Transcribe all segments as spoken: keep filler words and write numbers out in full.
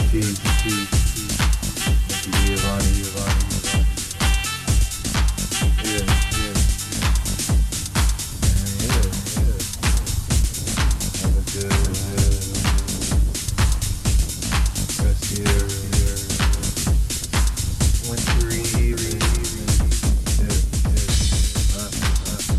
peace, peace, peace. Giovanni, Giovanni, Giovanni. Yeah, yeah, yeah, yeah. Have a good rest here, here. Wintry evening. Yeah, yeah. Uh, uh, uh.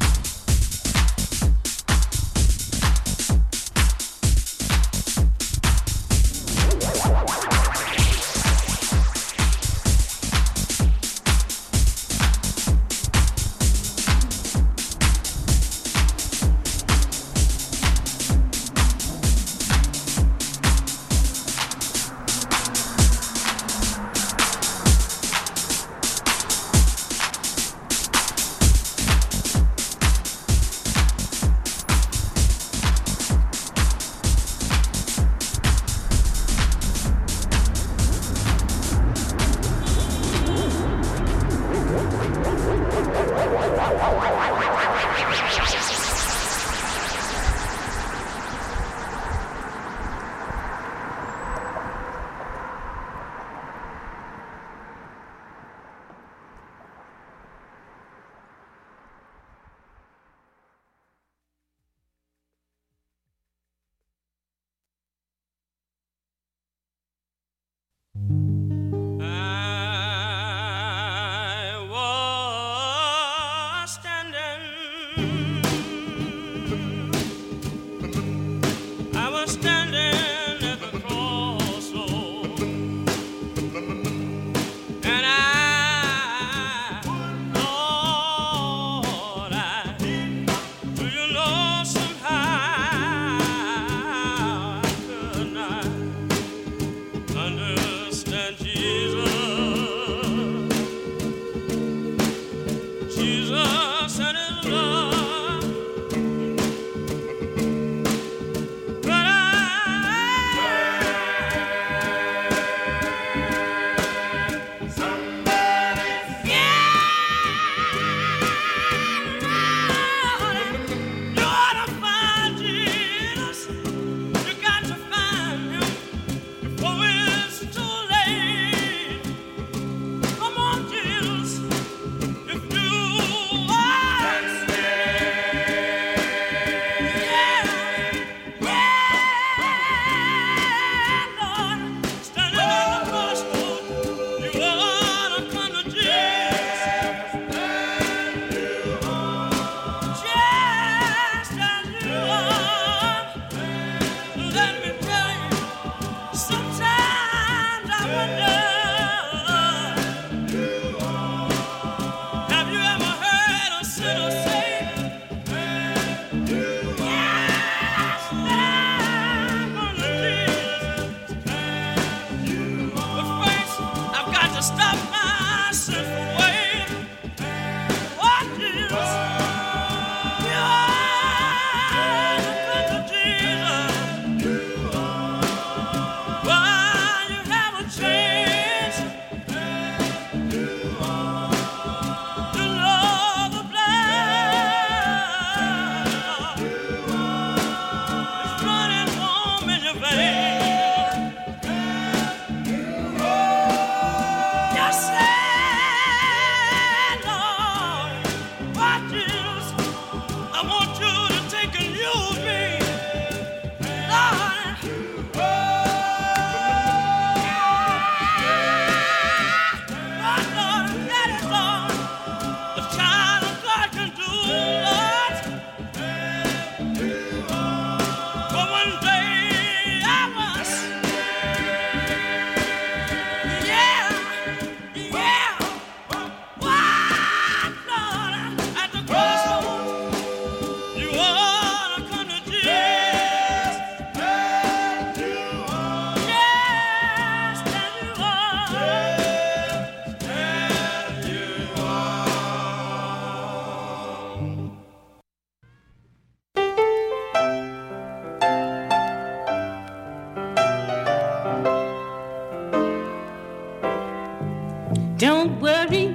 Don't worry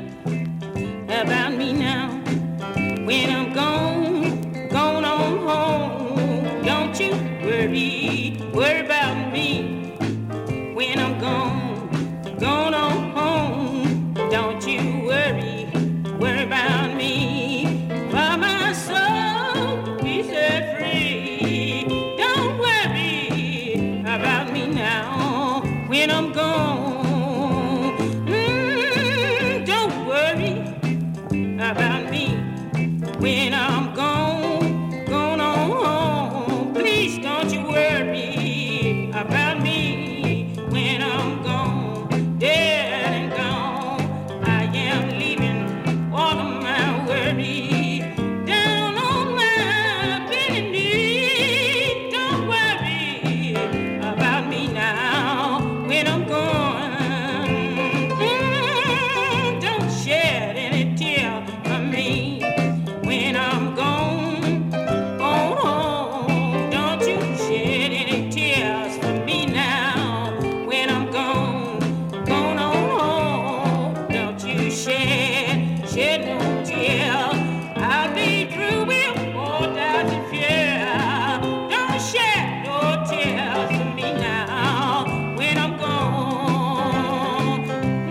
about me now. When I'm gone, gone on home. Don't you worry, worry about me. when I'm gone, gone on home. Don't you worry, worry about me, for my soul be set free. Don't worry about me now when I'm gone. Mm, don't worry about me when I'm gone, gone on home. Please don't you worry about me when I'm gone, dead and gone. I am leaving all of my worry down on my bending knee. Don't worry about me now when I'm gone. Mm, don't shed any tear for me when I'm gone. Oh, oh, don't you shed any tears for me now when I'm gone. Gone on home. Don't you shed, shed no tear. I'll be through with all doubts and fear. Don't shed no tears for me now when I'm gone.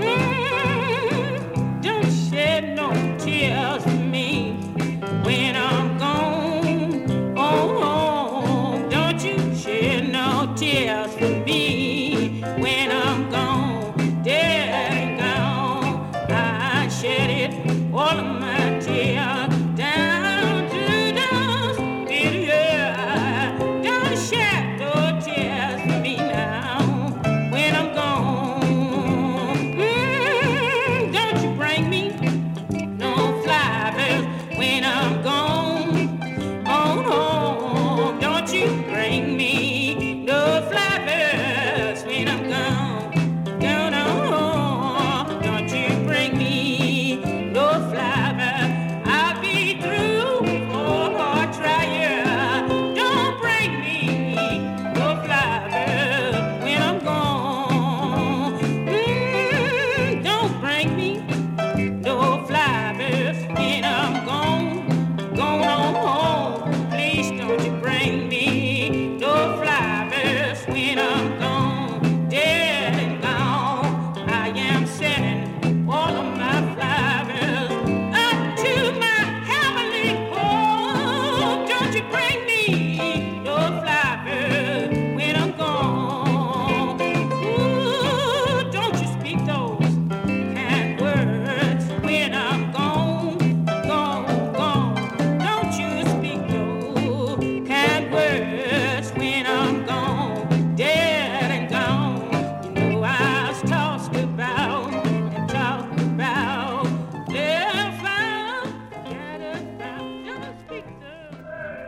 Mm, don't shed no tears for me when I'm gone. Oh, oh, don't you shed no tears for me when I'm gone, dead and gone. I shed it, all of my tears, down to those bitter years. Don't shed no tears for me now when I'm gone. Mm, don't you bring me no flowers when I'm gone. Oh, oh, don't you bring me no flowers when I'm gone. No, no, don't you bring me no flowers. I'll be through for a trial. Don't bring me no flowers when I'm gone. Mm, don't bring me no flowers when I'm gone, gone on home. Please don't you bring me no flowers when I'm gone, dead and gone. I am sending all of my flowers up to my heavenly home. Don't you bring me no flowers when I'm gone. Ooh, don't you speak those kind words when I'm gone, gone, gone. Don't you speak those kind words when I'm gone, dead and gone. You know I was tossed about and talked about, left out, scattered about. Don't speak those.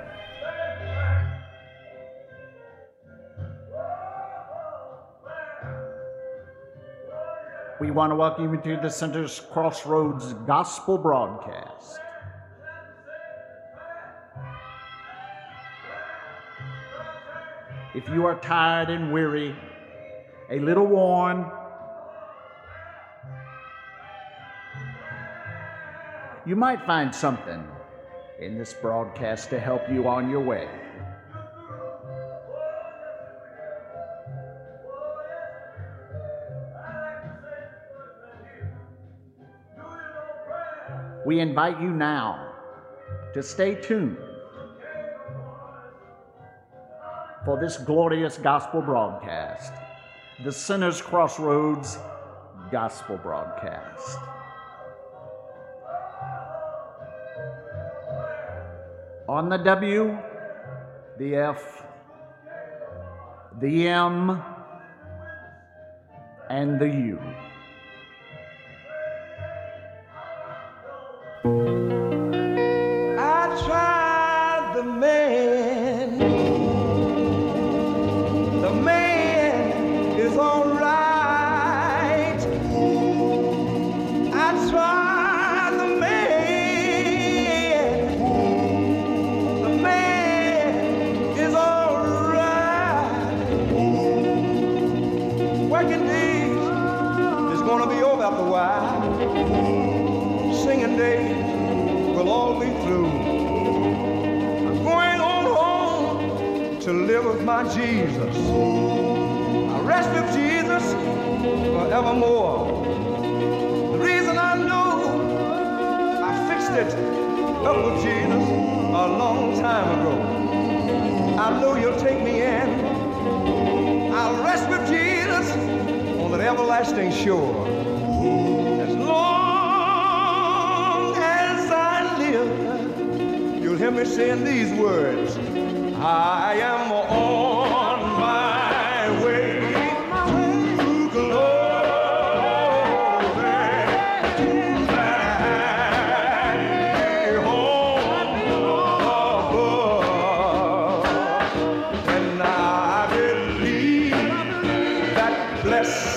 We want to welcome you to the Center's Crossroads Gospel Broadcast. If you are tired and weary, a little worn, you might find something in this broadcast to help you on your way. We invite you now to stay tuned for this glorious gospel broadcast, the Center's Crossroads Gospel Broadcast. On the W, the F, the M, and the U. I tried the man. The man is all right. I tried the man. The man is all right. Working days is gonna be over after a while. Singing days will all be through. I'm going on home to live with my Jesus. I rest with Jesus forevermore. The reason I know I fixed it up with Jesus a long time ago. I know you'll take me in. I'll rest with Jesus on that everlasting shore. As long as I live, you'll hear me saying these words. I am on my way to glory. Back home above. And I believe that blessed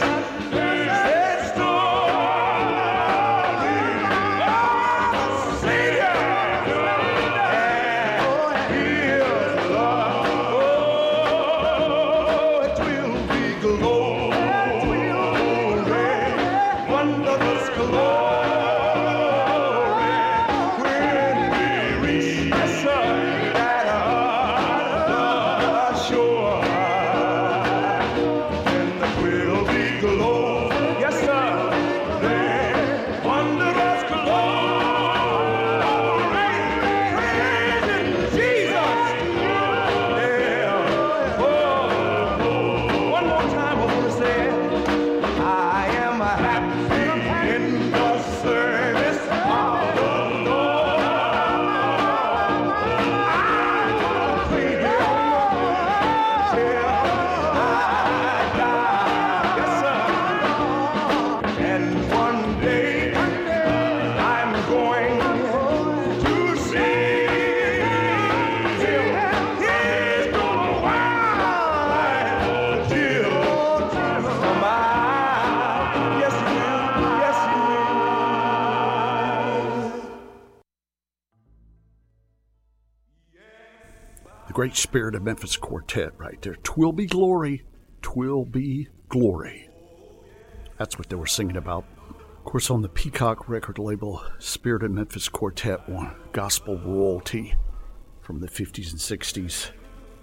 Great Spirit of Memphis Quartet right there. 'Twill be glory, 'twill be glory. That's what they were singing about. Of course, on the Peacock record label, Spirit of Memphis Quartet won gospel royalty from the fifties and sixties.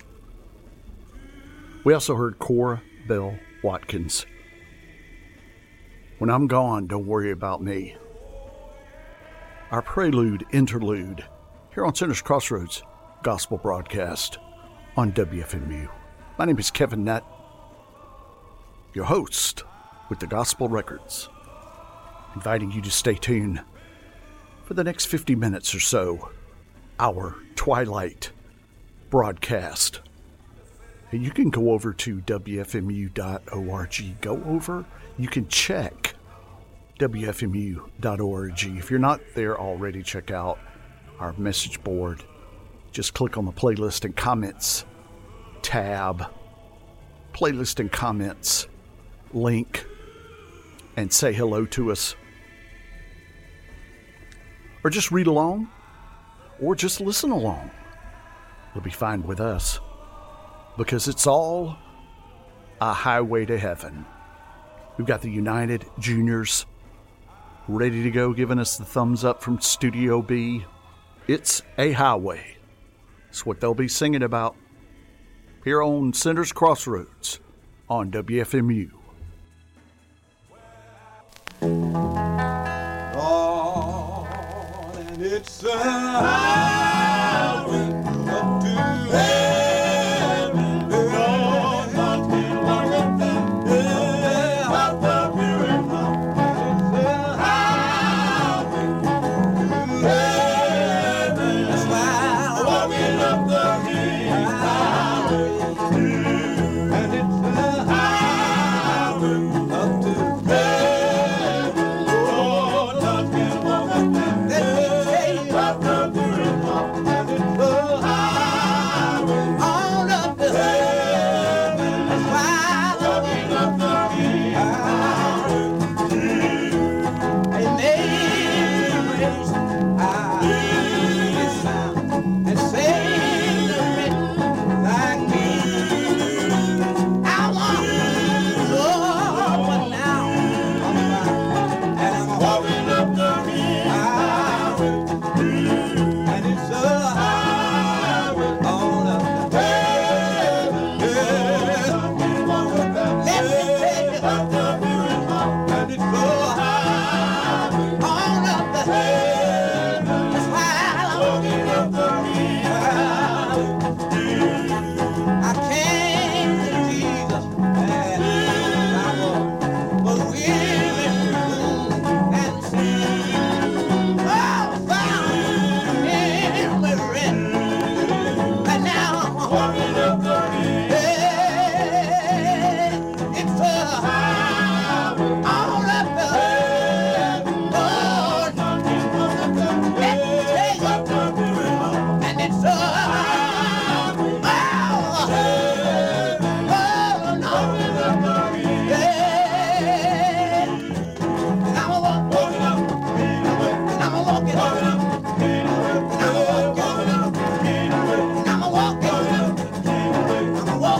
We also heard Cora Bell Watkins. When I'm gone, don't worry about me. Our prelude, interlude, here on Sinners Crossroads Gospel broadcast on W F M U. My name is Kevin Nutt, your host with the Gospel Records, inviting you to stay tuned for the next fifty minutes or so, our Twilight broadcast. And you can go over to W F M U dot org. Go over, you can check W F M U dot org. If you're not there already, check out our message board. Just click on the playlist and comments tab, playlist and comments link, and say hello to us. Or just read along, or just listen along. You'll be fine with us, because it's all a highway to heaven. We've got the United Juniors ready to go, giving us the thumbs up from Studio B. It's a highway. It's what they'll be singing about here on Sinners Crossroads on W F M U. Lord, and it's a highway up to heaven. Lord, not me one of them. Yeah, up the beautiful. It's a highway to heaven. That's why I'm walking up the highway. And it's a highway up to heaven. Lord, not me one of them. Yeah, up the beautiful.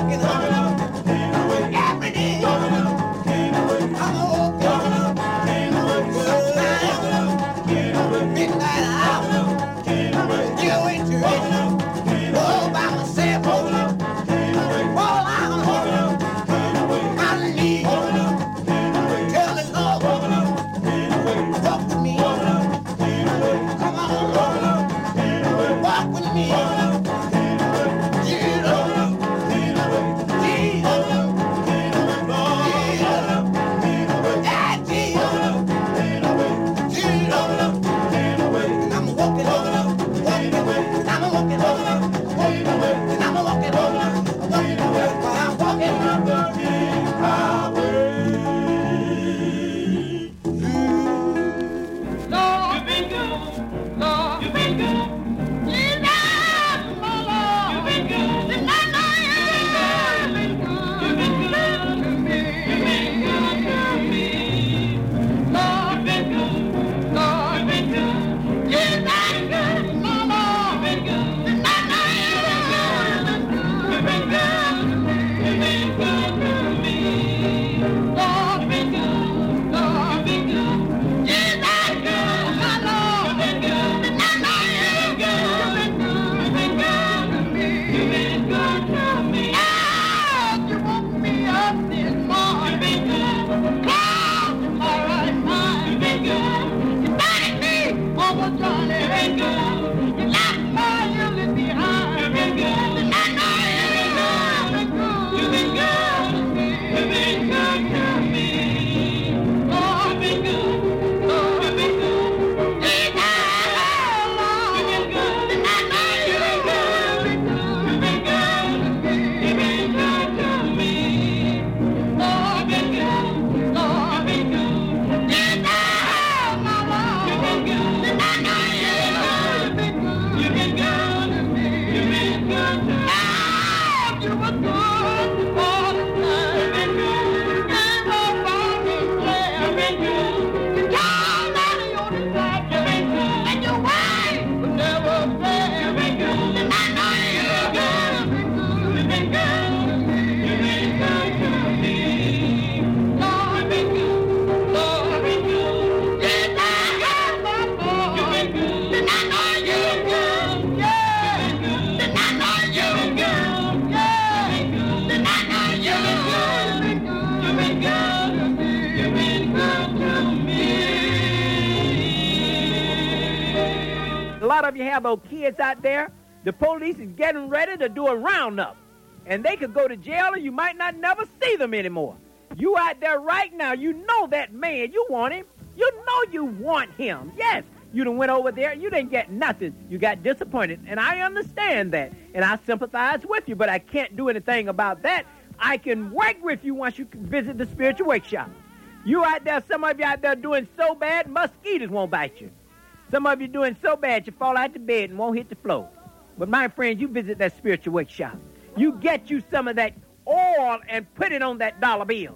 lot of you have those kids out there, the police is getting ready to do a roundup. And they could go to jail and you might not never see them anymore. You out there right now, you know that man, you want him. You know you want him. Yes, you done went over there, you didn't get nothing. You got disappointed, and I understand that, and I sympathize with you, but I can't do anything about that. I can work with you once you visit the spiritual workshop. You out there, some of you out there doing so bad, mosquitoes won't bite you. Some of you doing so bad, you fall out the bed and won't hit the floor. But my friends, you visit that spiritual workshop. You get you some of that oil and put it on that dollar bill.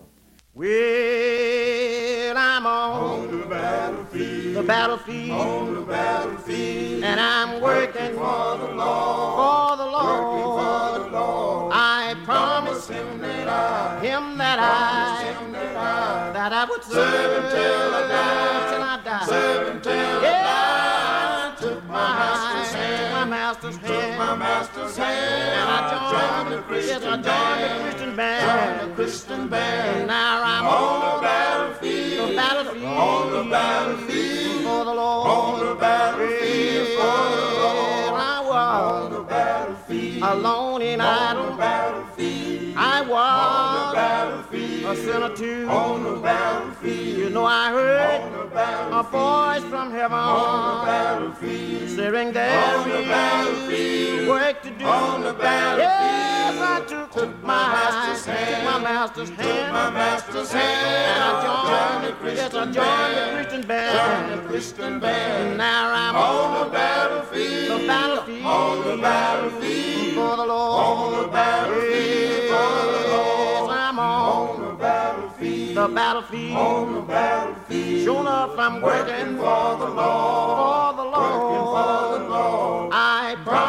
Well, I'm on, on the battlefield, the battlefield, on the battlefield, and I'm working for the Lord, for the Lord. Working for the Lord. I promised him that I, him that I, him that I, that I would serve serve him till I die, till I die. serve him till Yeah, I die. took my master's hand, hand, my master's took hand, my master's hand, and I joined the Christian yes, I joined band, the Christian band, joined the Christian band. and now I'm On the battlefield, the battlefield, on the battlefield, for the Lord, on the battlefield, for the Lord. I On the was battlefield, alone and on idle. the battlefield, I on the was battlefield, a sinner too. on the battlefield, You know I on heard the a battlefield, voice from heaven on the battlefield, saying there on the is battlefield, work to do. on the battlefield. Yes, I took, Took my my master's took hand, my master's took hand, my master's hand, and I joined, joined the yes, I Christian joined the band, Christian joined band. the Christian band. And now I'm On the battlefield, the battlefield, on the battlefield, for the Lord. on the battlefield, for the Lord. Yes, I'm On on the battlefield, the battlefield. on the battlefield, Sure enough, I'm working working for the Lord, for the working for Lord. the Lord. I promise Promise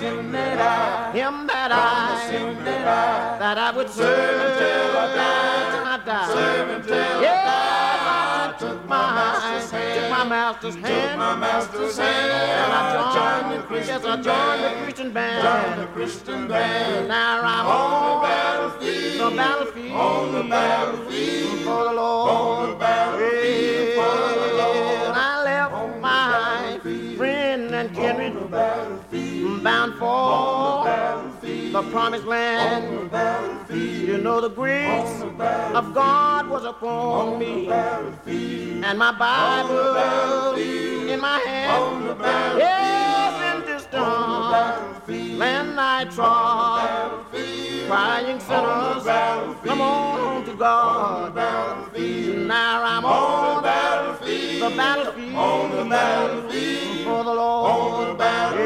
him that I, him that I, him that I, that I would serve until I die, till I die. Serve until I die. I took my took my master's hand, took my master's hand, and I joined the Christian, yes, I joined the Christian band, joined the Christian band. Now I'm on the battlefield, the battlefield, on the battlefield for the Lord, on the battlefield for the Lord. I left my friend and kindred bound for the promised land. You know the grace of God was upon me, and my Bible in my hand. Yes, in this dark land I trod, crying sinners, come on to God. Now I'm on the battlefield, the battlefield, on the battlefield for the Lord.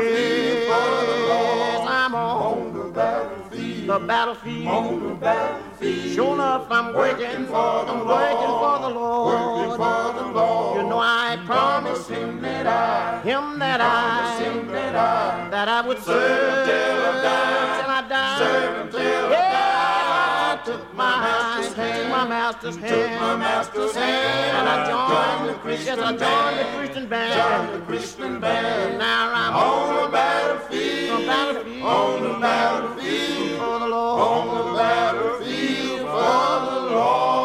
Yes, I'm on the battlefield, the battlefield, on the battlefield. Sure enough, I'm working for, I'm working for the Lord. You know I promised him that I, him that I, him that I, that I would serve till I die, till I die. Serve until I die. I took my master's hand, my master's hand, my master's hand, and I joined the Christian, yes, I joined the Christian band, joined the Christian band. Now I'm on the battlefield, the battlefield, on the battlefield for the Lord, on the battlefield for the Lord.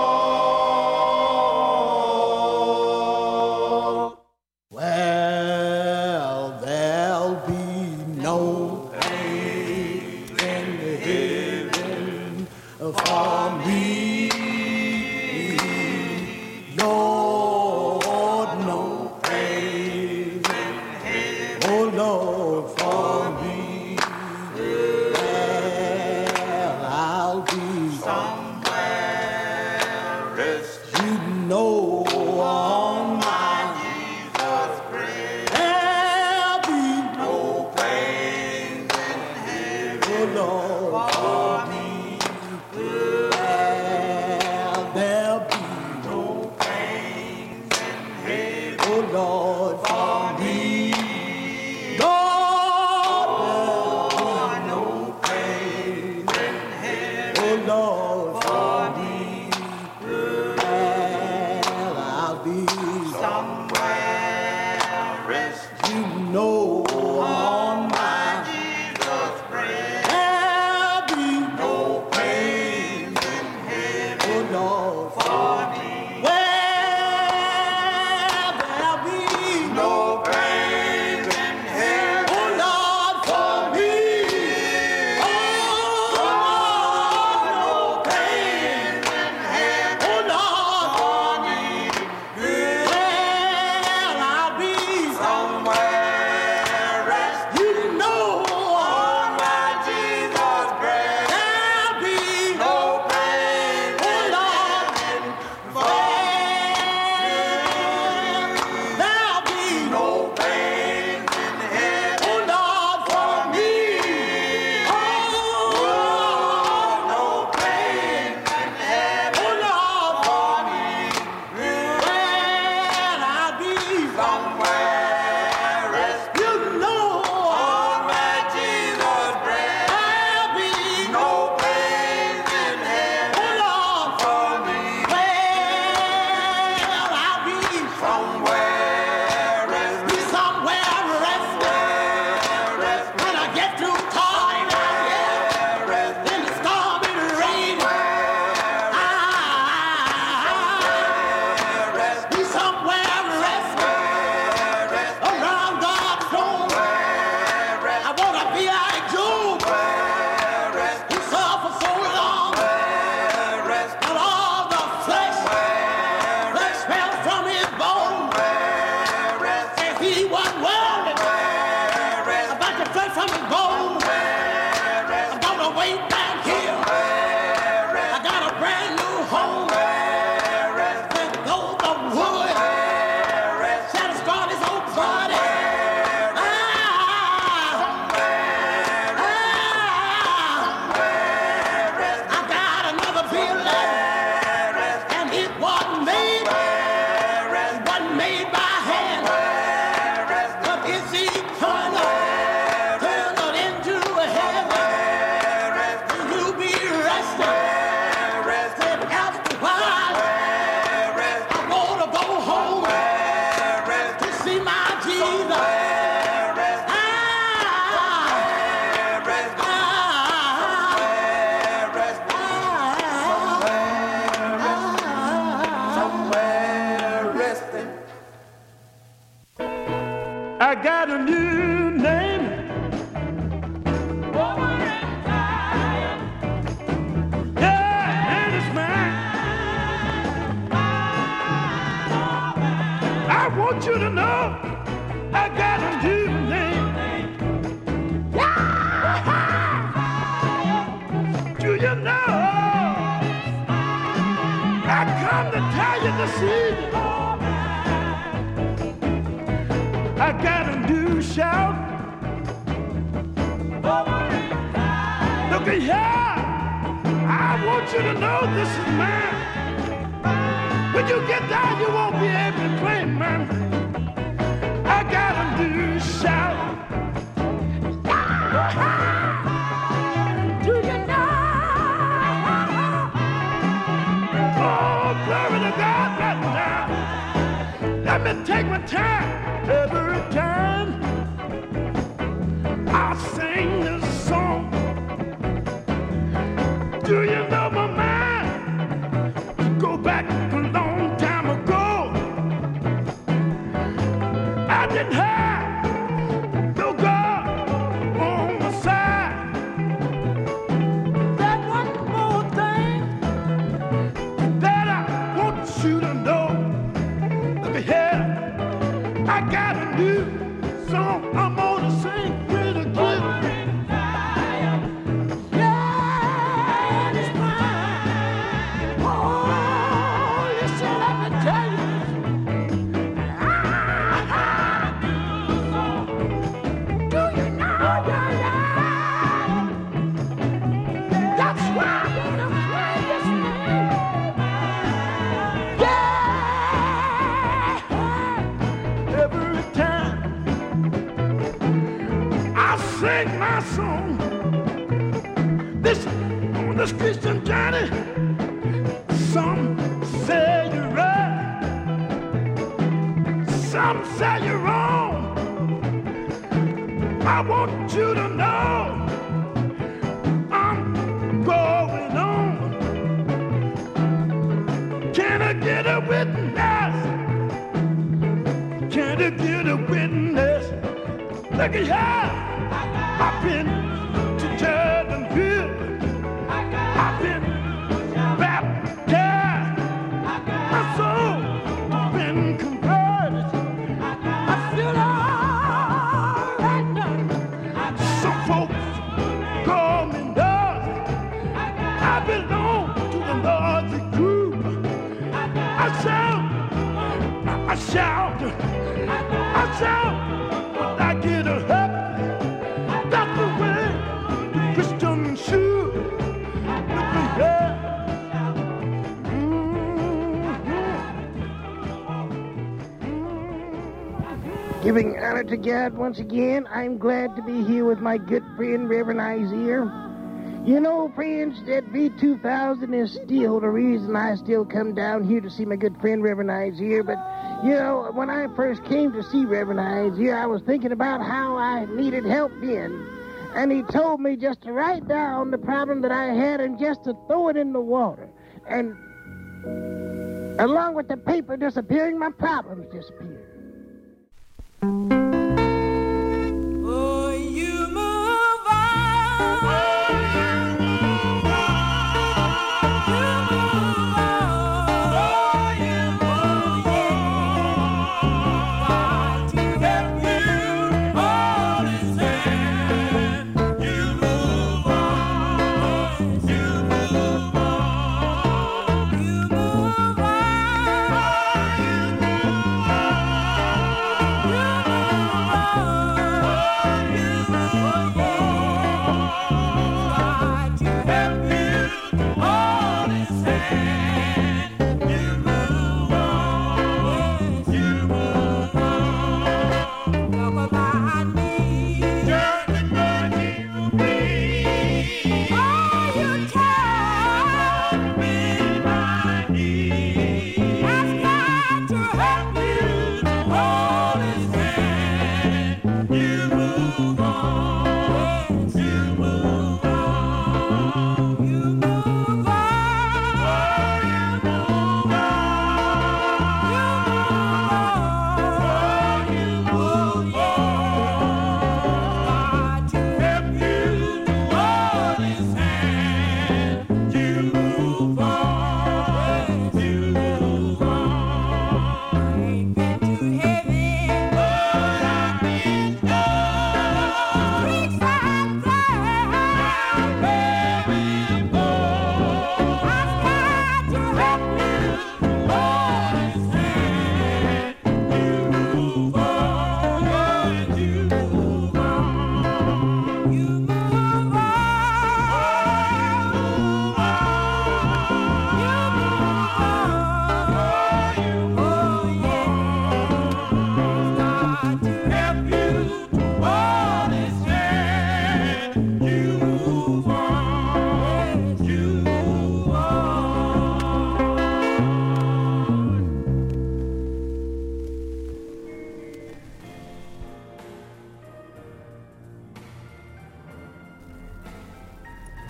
Well, there'll be no pain in heaven for me, Lord, no pain, oh Lord, for me. Well, I'll be somewhere, you know, on my Jesus grave. There'll be no pain in heaven, oh Lord, for me. Well, there'll be no pain in heaven, oh Lord, for me. Lord, there'll be no pain in heaven, oh Lord, for me. Well, I'll be somewhere, rest, you know, on my Jesus grave. There'll be no pain in heaven, oh Lord, for me. Well, there'll be no pain in heaven, oh Lord, for me. Oh, Lord, no got a new name. Yeah, and it's mine. I want you to know I got a new name. Do you know? I come to tell you this evening. I got a new shout. Look at here. I want you to know this is mine. When you get down, you won't be able to claim mine. I got a new shout. Do you know? Oh, glory to God right now. Let me take my time. Every time I sing this song, do you know my mind? Go back a long time ago. I didn't have no God on my side. That one more thing that I want you to know. Look ahead. I got a new song I'm gonna sing pretty good. Yeah, it's mine. Oh, listen, let me tell you. Ah, do you know, yeah, yeah. That's why I'm gonna play this name. Yeah. Every time I sing my song, this on this Christian journey, some say you're right, some say you're wrong. I want you to know I'm going on. Can I get a witness? Can I get a witness? Look at here. I've been to Jordanville. I've been baptized. My soul been converted. I feel all right now. Some folks call me Lord. I belong to the Lord's group. I shout, I shout, I shout. I get a help. That's the way the Christian should. Look at here. Giving honor to God once again, I'm glad to be here with my good friend, Reverend Isaiah. You know, friends, that V two thousand is still the reason I still come down here to see my good friend, Reverend Isaiah. But, you know, when I first came to see Reverend Isaiah, I was thinking about how I needed help then. And he told me just to write down the problem that I had and just to throw it in the water. And along with the paper disappearing, my problems disappeared. Oh, you move on. You move on. You move on. To help you hold his hand. You move on. You move on. You move on. You move on.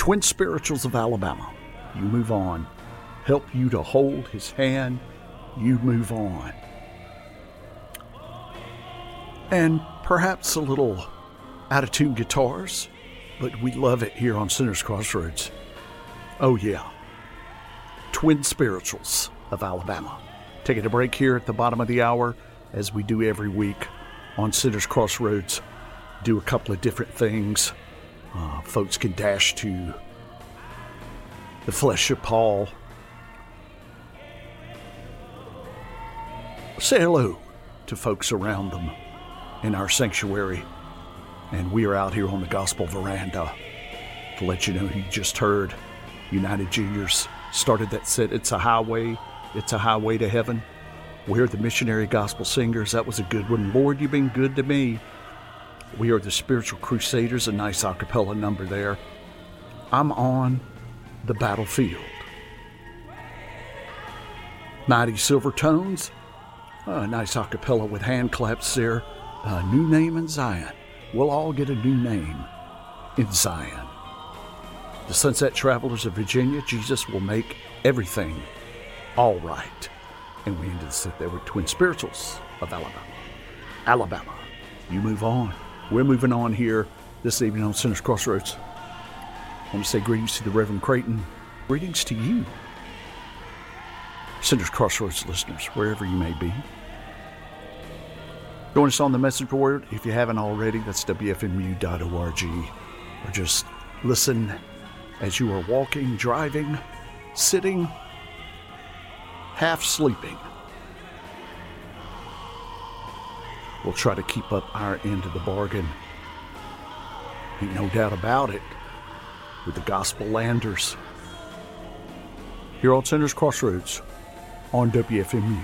Twin Spirituals of Alabama. You move on. Help you to hold his hand. You move on. And perhaps a little out-of-tune guitars, but we love it here on Sinners Crossroads. Oh yeah. Twin Spirituals of Alabama. Taking a break here at the bottom of the hour, as we do every week on Sinners Crossroads. Do a couple of different things. Uh, folks can dash to the Flesh of Paul. Say hello to folks around them in our sanctuary. And we are out here on the Gospel Veranda to let you know you just heard United Juniors started that set. It's a highway. It's a highway to heaven. We're the Missionary Gospel Singers. That was a good one. Lord, you've been good to me. We are the Spiritual Crusaders, a nice a cappella number there. I'm on the battlefield. Mighty Silver Tones, a nice a cappella with hand claps there. A new name in Zion. We'll all get a new name in Zion. The Sunset Travelers of Virginia, Jesus will make everything all right. And we ended the set there with Twin Spirituals of Alabama. Alabama, you move on. We're moving on here this evening on Sinners Crossroads. I want to say greetings to the Reverend Creighton. Greetings to you, Sinners Crossroads listeners, wherever you may be. Join us on the message board if you haven't already. That's W F M U dot org. Or just listen as you are walking, driving, sitting, half sleeping. We'll try to keep up our end of the bargain. Ain't no doubt about it. With the Gospel Landers. Here on Sinners Crossroads on W F M U.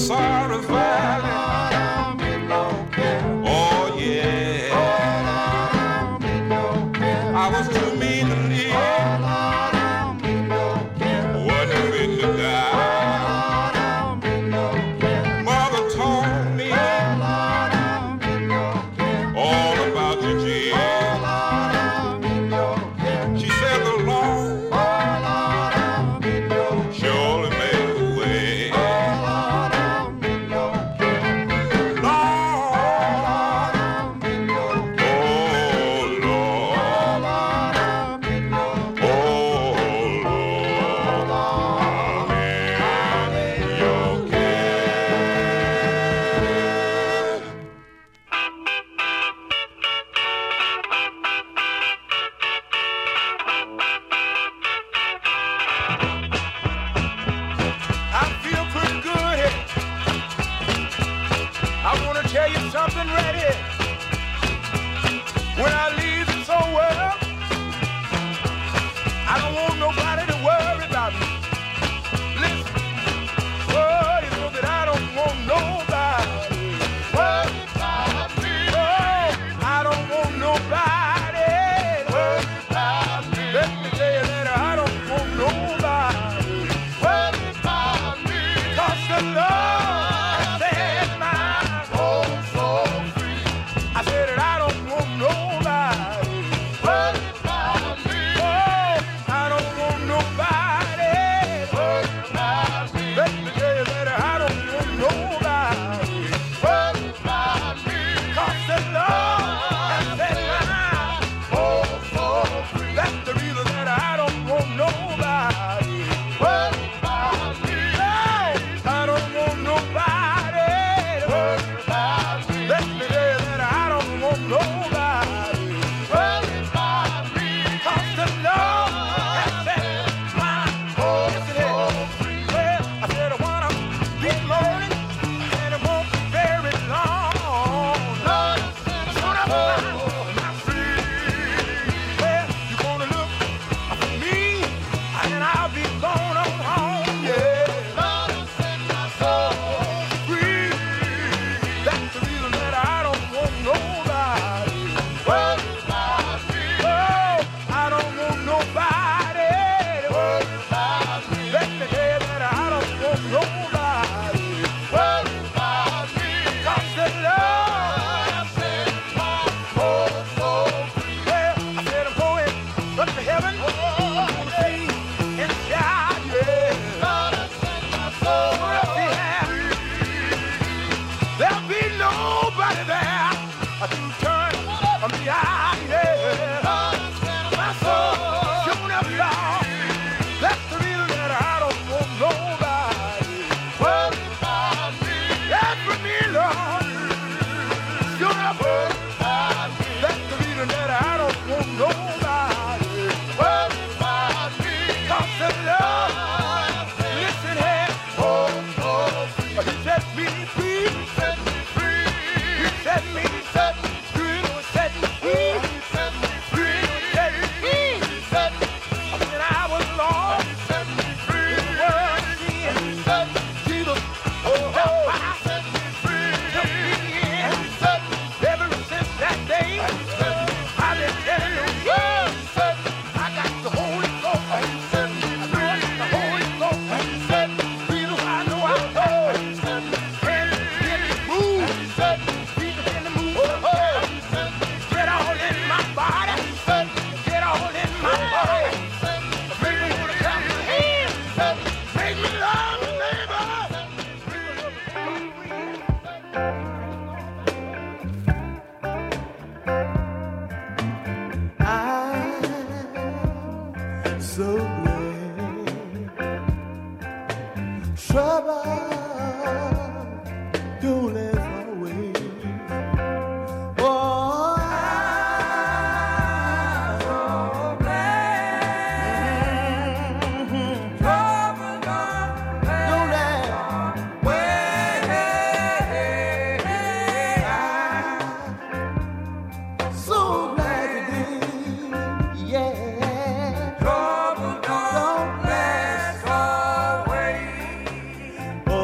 sorry valley. Oh yeah. I was too mean to leave. Wasn't fit to die. Mother told me all about your Jim. She said the Lord surely made a way. I feel pretty good here. I want to tell you something right here. When I leave this whole world, I don't want nobody to worry about me. Listen, oh, you know that I don't want nobody worry about me. Oh, I don't want nobody worry about me. Let me tell you that I don't want nobody worry about me. 'Cause the Lord set my soul so free. I said that I don't want nobody worry about me. Oh, I don't want nobody worry about me. Let me tell you that I don't want nobody worry about me. 'Cause the Lord set my soul so free. That's the reason that I don't want nobody worry about me. Oh, I don't want nobody worry about me. Let me tell you that I don't want nobody worry about me. 'Cause the Lord has set my soul so free. Well, I said I wanna be morning, and it won't be very long. Lord, soon I find my free. Well, you're gonna look for me, and I'll be going on home. Yeah, Lord, set my soul free. That's the reason that I don't want nobody worry about me. Oh, I don't want nobody worry about me. Let me tell you that I don't want nobody worry about me. 'Cause the Lord set my soul so free. Well, I said I'm going up to heaven. I'm gonna see and shout, yeah. Lord, set my soul free. There'll be nobody there to turn from the eye, yeah. My soul showing up, Lord. That's the reason that I don't want nobody worry about me. That's for me, Lord. Showing up, about me. That's the reason that I don't want nobody worry about me. 'Cause the Lord, listen here, oh, oh, He set me free. He set me free. He set me, set me free. He set me free. He set me free. He set me free. He set me free. When I was lost, He set me free. The world sin. He set me Jesus. Oh, oh, He set me free. Took me in. He set me ever since that day. He set me. I've been telling you, yeah. He set me. I got the Holy Ghost. He set me free. I got the Holy Ghost. He set me free. I know I know. He set me free. In the mood. He set me free. In the mood. Oh, He set me. Get all in my body. He set me. Get all in my body. He set me. Make me wanna clap my hands. He set me. Make me love my neighbor. I'm so glad trouble don't last always. Oh, I'm so glad trouble don't last always. I'm so glad today, yeah. Trouble don't last always. Oh,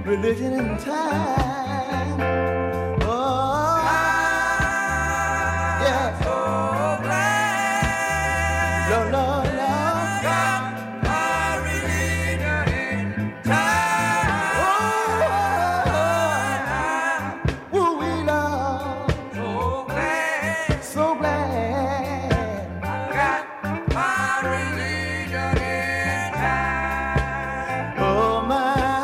religion in time. Oh, yeah. So glad. Lord, Lord, Lord. Got my religion in time. Oh, woo, we love. So glad. So glad. I got my religion in time. Oh, my.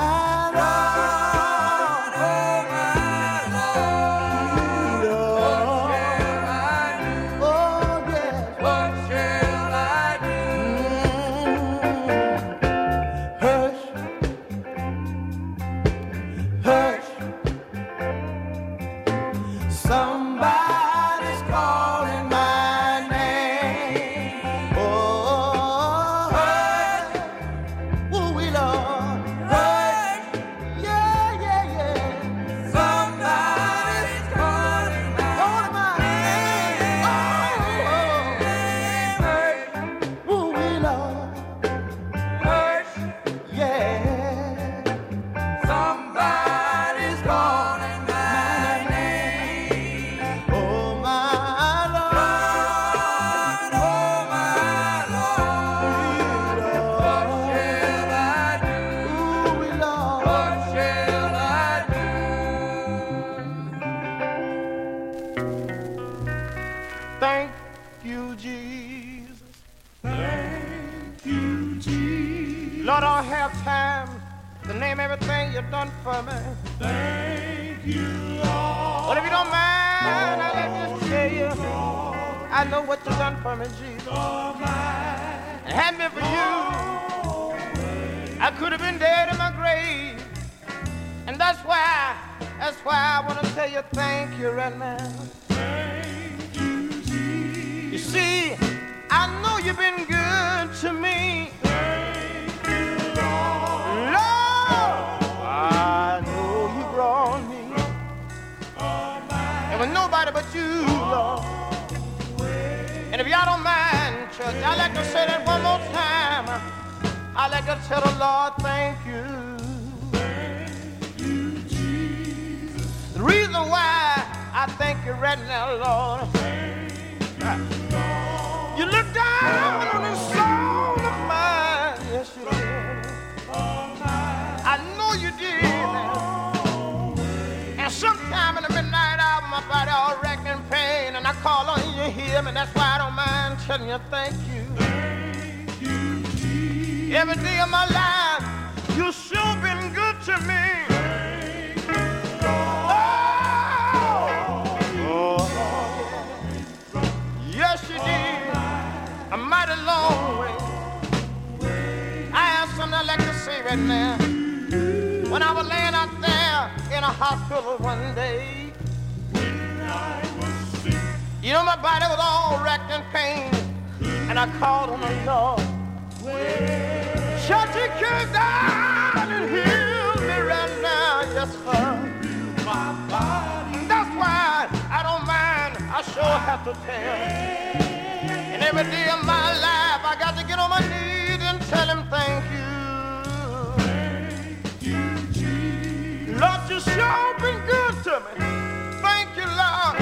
Somebody's calling my name. Oh, hush, woo, we Lord, hush, yeah, yeah, yeah. Somebody's calling my, calling my name. Oh, woo, we Lord, hush, yeah. Somebody's calling my name. Oh my Lord, oh my Lord, what shall I do? Ooh, Lord, what shall I do? Thank you, Jesus. Thank you, Jesus. Lord, I don't have time to name everything you've done for me. Thank you, Lord. But if you don't mind, I'll just tell you, I know what you've done for me, Jesus. And had been for you, I could have been dead in my grave. And that's why, that's why I want to tell you thank you right now. Thank you, Jesus. You see, I know you've been good to me. Thank you, Lord. Lord, I know you brought me. There was nobody but you, Lord. And if y'all don't mind, church, I'd like to say that one more time. I'd like to tell the Lord, thank you. Thank you, Jesus. The reason why I thank you right now, Lord, you look down on the soul of mine. Yes, you did. I know you did. And sometime in the midnight hour, my body all wrecked in pain, and I call on you, hear me. That's why I don't mind telling you thank you. Thank you, Jesus. Every day of my life, you sure been good to me. Thank you, oh, oh, yes, you did. A mighty long way. I have something I'd like to say right now. When I was laying out there in a hospital one day, you know, my body was all wracked in pain, and I called on the Lord. Shut your came down and healed me right now, yes, sir. That's why I don't mind, I sure have to tell. And every day of my life, I got to get on my knees and tell him thank you. Thank you, Jesus. Lord, you sure been good to me. Thank you, Lord.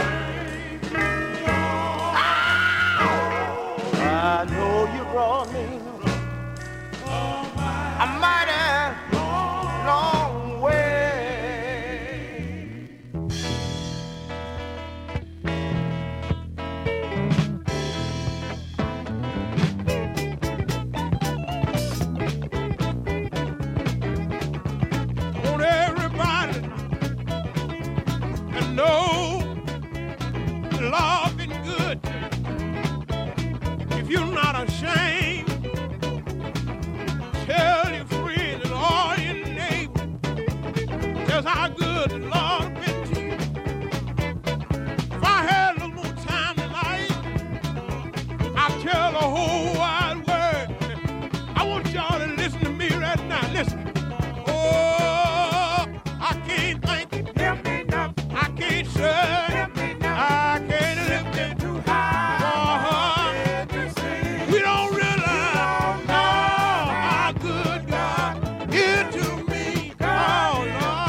I know you brought me a mighty long way. I want everybody to know the Lord been good. If you're not ashamed, tell your friends and all your neighbors just how good the Lord been to you. If I had a little more time tonight, I'd tell the whole wide world. I want y'all to listen to me right now. Listen. Oh, I can't thank you enough. I can't say. I can't lift it too high. Uh-huh. We don't realize how good God is to me. Oh, Lord.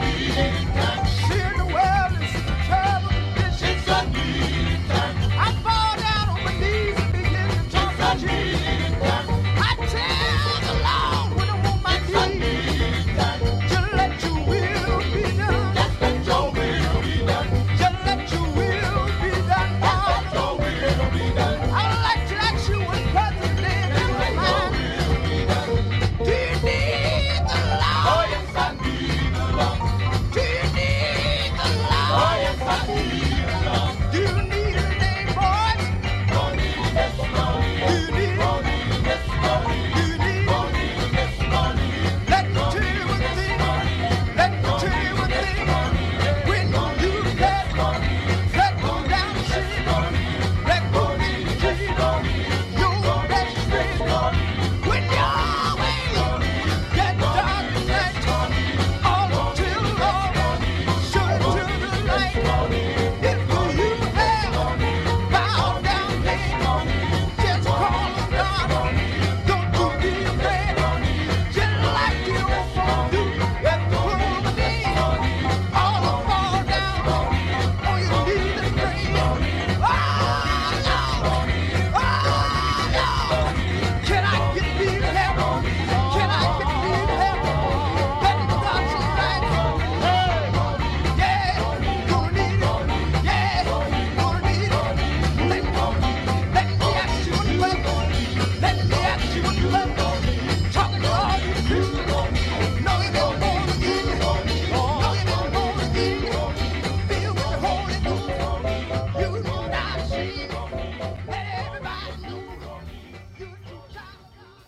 Seeing the world in such terrible conditions. I fall down on my knees and begin to talk to Jesus. I tell the Lord when I'm on my knees, just let your will be done. Just let your will be done. Just let your will be done. Just let your will be done. I'd like to ask you what president in your mind. Do you need the Lord? Oh yes, I need the Lord. Do you need the Lord? Oh yes, I need the Lord. Do you need a name, boys? Don't need it this morning. Do you need it? Don't need it this morning. Do you need it? Don't need it this morning. Let me tell you one thing. Let me tell you one thing. When you let let go down the street, let go in the street, your best friend. When your way get dark at night, all until Lord show it to the light. If you have bowed down there, just call on God. Don't you be afraid. Just like you won't do at the woman did. All will fall down on your knees and pray. Oh no, oh no. Can I get me to heaven? Can I get me to heaven? Let God say right. Yeah, gonna need it. Yeah, gonna need it. Let, let me ask you what you love. Let me ask you what you love. Talking to all you Christians. No, you didn't born again. No, you didn't born again. Filled with the Holy Ghost. You do not see. Let everybody know. You do child of God.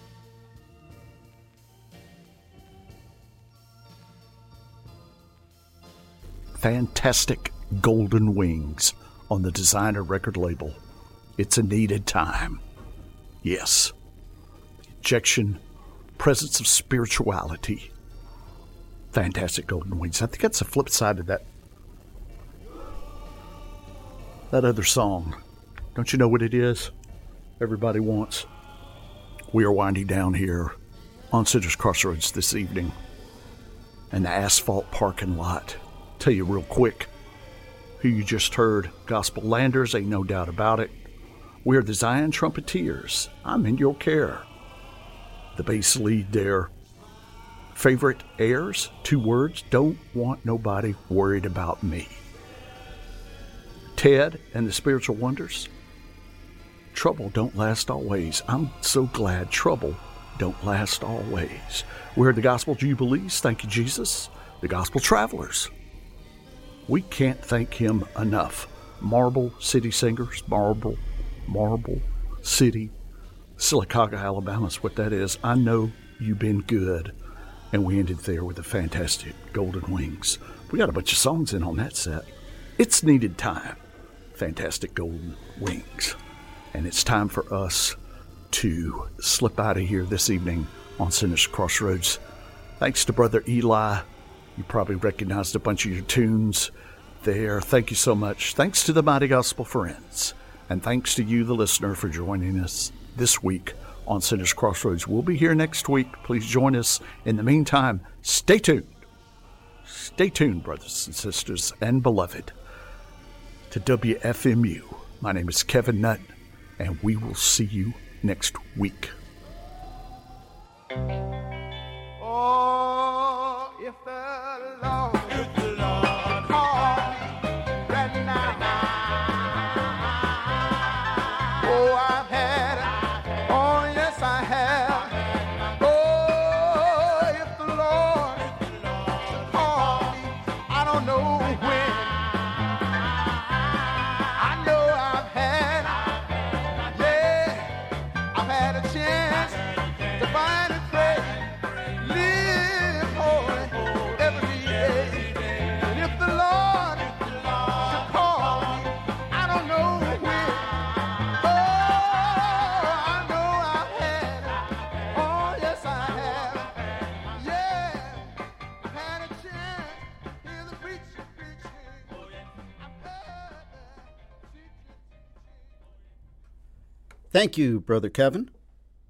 Fantastic Golden Wings on the Designer record label. It's a needed time. Yes. Injection, presence of spirituality. Fantastic Golden Wings. I think that's the flip side of that. That other song. Don't you know what it is? Everybody wants. We are winding down here on Citrus Crossroads this evening. And the asphalt parking lot. Tell you real quick who you just heard. Gospel Landers, ain't no doubt about it. We're the Zion Trumpeteers. I'm in your care. The bass lead there. Favorite airs, two words, don't want nobody worried about me. Ted and the Spiritual Wonders. Trouble don't last always. I'm so glad trouble don't last always. We're the Gospel Jubilees. Thank you, Jesus. The Gospel Travelers. We can't thank him enough. Marble City Singers, Marble, Marble City, Sylacauga, Alabama is what that is. I know you've been good. And we ended there with a fantastic Golden Wings. We got a bunch of songs in on that set. It's needed time. Fantastic Golden Wings. And it's time for us to slip out of here this evening on Sinners Crossroads. Thanks to Brother Eli. You probably recognized a bunch of your tunes there. Thank you so much. Thanks to the Mighty Gospel Friends. And thanks to you, the listener, for joining us this week on Sinners Crossroads. We'll be here next week. Please join us. In the meantime, stay tuned. Stay tuned, brothers and sisters and beloved, to W F M U. My name is Kevin Nutt, and we will see you next week. Oh, if the Lord, if the Lord called right now, oh, I've had it. Oh, yes, I have. Oh, if the Lord called me, I don't know when. I know I've had it. Yeah, I've had a chance to find a place. Live holy every day. And if the Lord should call me, I don't know when. Oh, I know I've had it. Oh, yes, I have. Yeah, I've had a chance to hear the preacher preaching. I've heard the preacher. Thank you, Brother Kevin.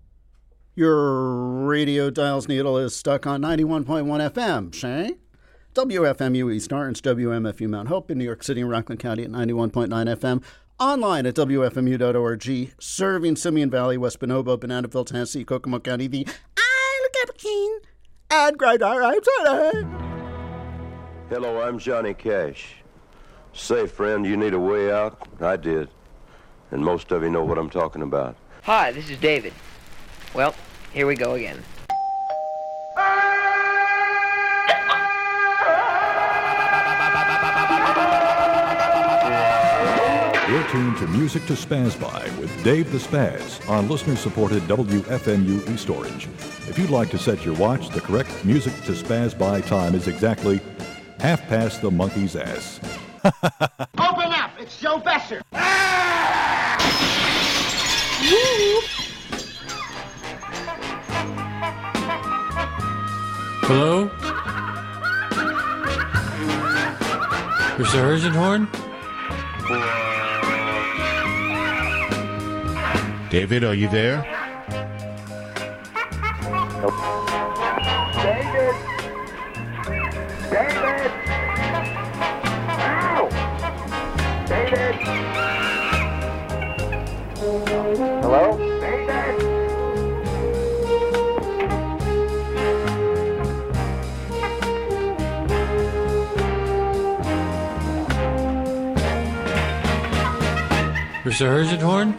Your radio dial's needle is stuck on ninety-one point one F M, Shay. W F M U East Orange, W M F U Mount Hope in New York City and Rockland County at ninety-one point nine F M. Online at W F M U dot org. Serving Simeon Valley, West Bonobo, Bananaville, Tennessee, Kokomo County, the Isle of Capuchin, and Great Isle City. Hello, I'm Johnny Cash. Say, friend, you need a way out? I did. And most of you know what I'm talking about. Hi, this is David. Well, here we go again. You're tuned to Music to Spaz By with Dave the Spaz on listener-supported W F M U East Orange. If you'd like to set your watch, the correct Music to Spaz By time is exactly half past the monkey's ass. Open up! It's Joe Besser! Hello? Mister Herzenhorn? David, are you there? David! David! Ow! David! Hello? David! Mister Herzenhorn?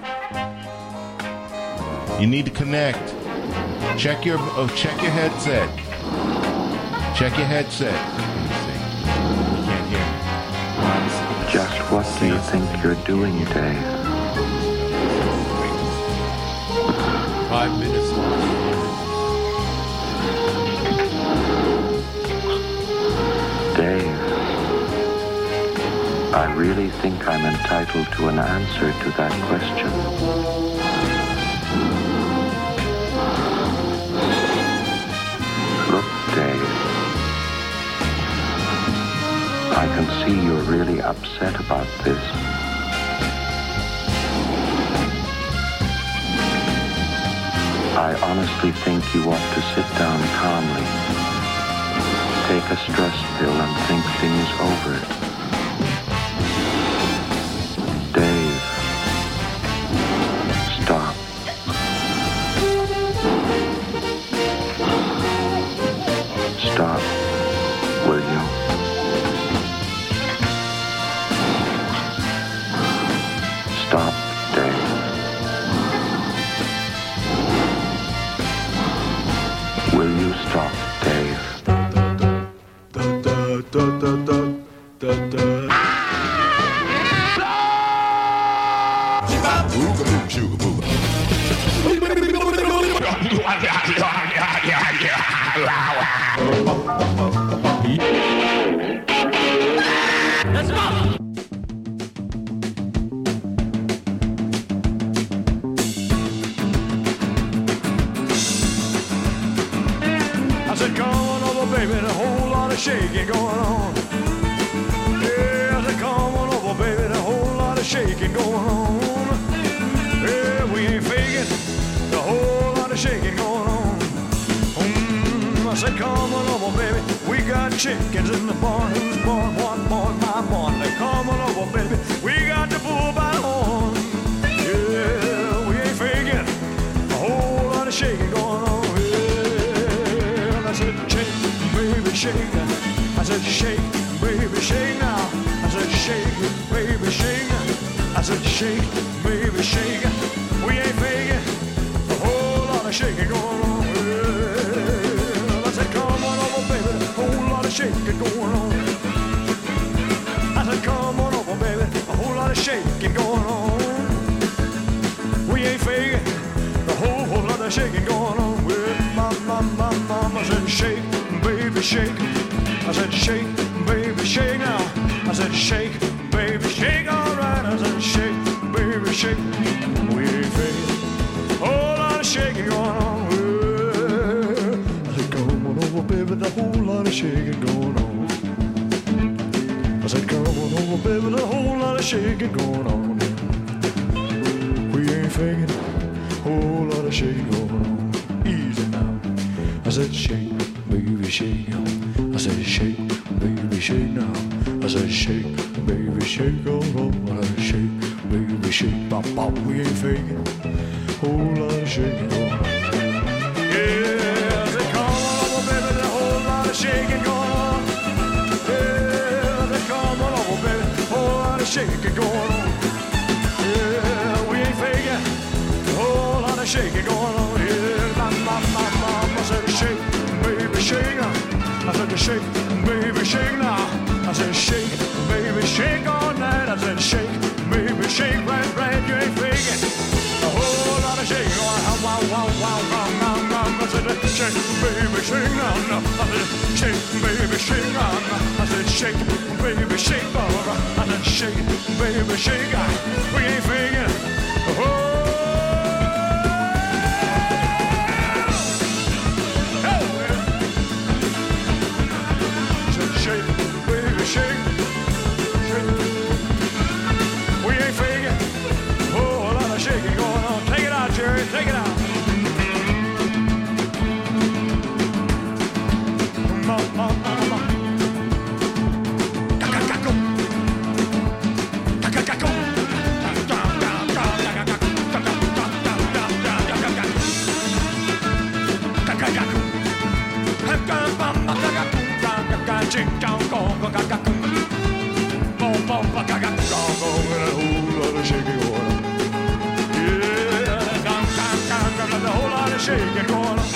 You need to connect. Check your oh, check your headset. Check your headset. You can't hear me. Just what do you think you're doing, Dave? Five minutes. Dave, I really think I'm entitled to an answer to that question. Look, Dave, I can see you're really upset about this. I honestly think you ought to sit down calmly, take a stress pill and think things over. Dave, stop. Stop, will you? Stop, Dave. Will you stop, Dave? Let's go! I said, come on over, baby, and a whole lot of shaking going on. Yeah, I said, come on over, baby, and a whole lot of shaking going on. Yeah, we ain't faking, a whole lot of shaking going on. Mm, I said, come on over, baby, we got chickens in the barn. Who's born? One born, my born. They come on over, baby, we got the bull by the horn. Yeah, we ain't faking, a whole lot of shaking going on. I said, shake, baby, shake. I said, shake, baby, shake now. I said, shake, baby, shake. I said, shake, baby, shake. We ain't faking, a whole lot of shaking going on. I said, come on over, baby, a whole lot of shaking going on. I said, come on over, baby, a whole lot of shaking going on. We ain't faking, a whole, whole lot of shaking going on. My, my, my, mama said, shake, baby, shake. I said, shake, baby, shake now. I said, shake, baby, shake, all right. I said, shake, baby, shake. We ain't faking, whole lot of shaking going on. I said, come on over, baby, the whole lot of shaking going on. I said, come on over, baby, the whole lot of shaking going on. We ain't faking, whole lot of shaking going on. Easy now. I said, shake, baby, shake. I said, shake, baby, shake now. I said shake, baby, shake, oh, oh, I said shake, baby, shake, bop, bop, we ain't faking. Whole lot of shaking going on. Yeah, I said come on over, baby, there's a whole lot of shaking going on. Yeah, I said come on over, baby, whole lot of shaking going on. Yeah, we ain't faking. Whole lot of shaking going on. Yeah, my, my, my, mama said shake, baby, shake now. I said shake, baby, shake now. I said shake, baby, shake all night. I said shake, baby, shake right, right, you ain't faking. A whole lot of shaking going on. Wow, wow, wow, wow, wow, wow. I said shake, baby, shake now. No. I said shake, baby, shake now. I said shake, baby, shake all right. I said shake, baby, shake. We ain't faking. Oh. Shake, baby, shake, shake. We ain't faking. Oh, a lot of shaking going on. Take it out, Jerry. Take it out. Ma, ma, ma, ma. Ka-ka-ka-go. Ka-ka-ka-go. Ching dong gong ga ga ga boom boom ga ga ga gong gong and a whole lot of shaking going on. Yeah, gong gong gong gong, a whole lot of shaking going on.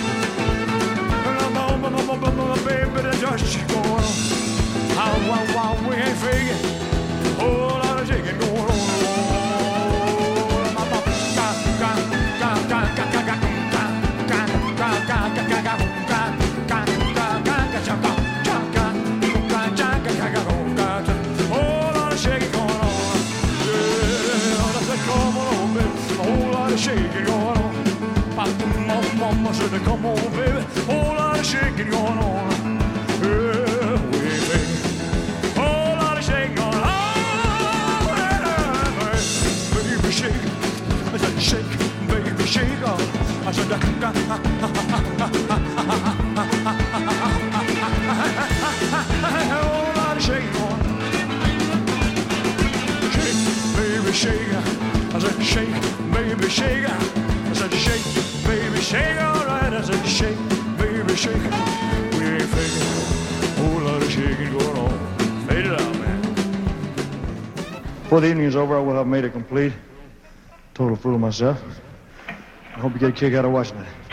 Boom boom boom boom boom, baby, there's just going on. How wow wow we ain't faking. Whole lot of shaking going on. Gong gong gong gong ga ga ga gong gong gong gong ga ga ga gong gong gong gong gong ga ga. Shaking going on. Mama said, come on, baby. Whole lot of shaking going on. Yeah, we ain't faking. Whole lot of shaking going on. Oh, baby, shake. I said, shake, baby, shake. I said, whole lot of shaking going on. Shake, baby, shake. I said, shake, baby, shake. I said, shake, baby, shake. All right. I said, shake, baby, shake. We ain't faking. Whole lot of shaking going on. Fade it out, man. Before the evening's over, I will have made it complete. Total fool of myself. I hope you get a kick out of watching it.